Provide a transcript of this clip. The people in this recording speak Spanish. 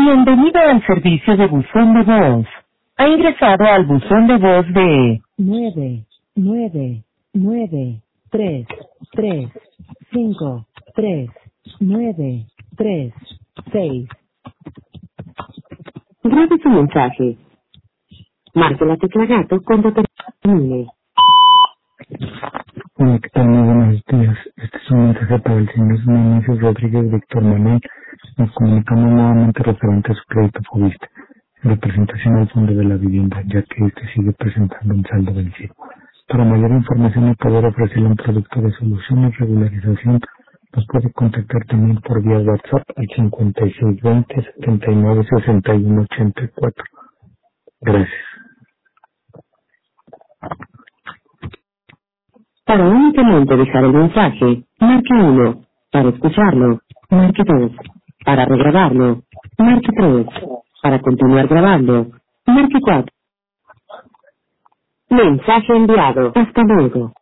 Bienvenido al servicio de buzón de voz. Ha ingresado al buzón de voz de 99933533936. Grabe su mensaje. Marque la tecla gato cuando termine. Hola, ¿qué tal? Muy buenos días. Este es un mensaje para el señor Nemesio Rodríguez Víctor Manuel. Nos comunicamos nuevamente referente a su crédito Fobiste, en representación al Fondo de la Vivienda, ya que este sigue presentando un saldo vencido. Para mayor información y poder ofrecerle un producto de solución y regularización, nos puede contactar también por vía WhatsApp al 5620-796184. Gracias. Para únicamente dejar el mensaje, marque 1. Para escucharlo, marque 2. Para regrabarlo, marque 3. Para continuar grabando, marque 4. Mensaje enviado. Hasta luego.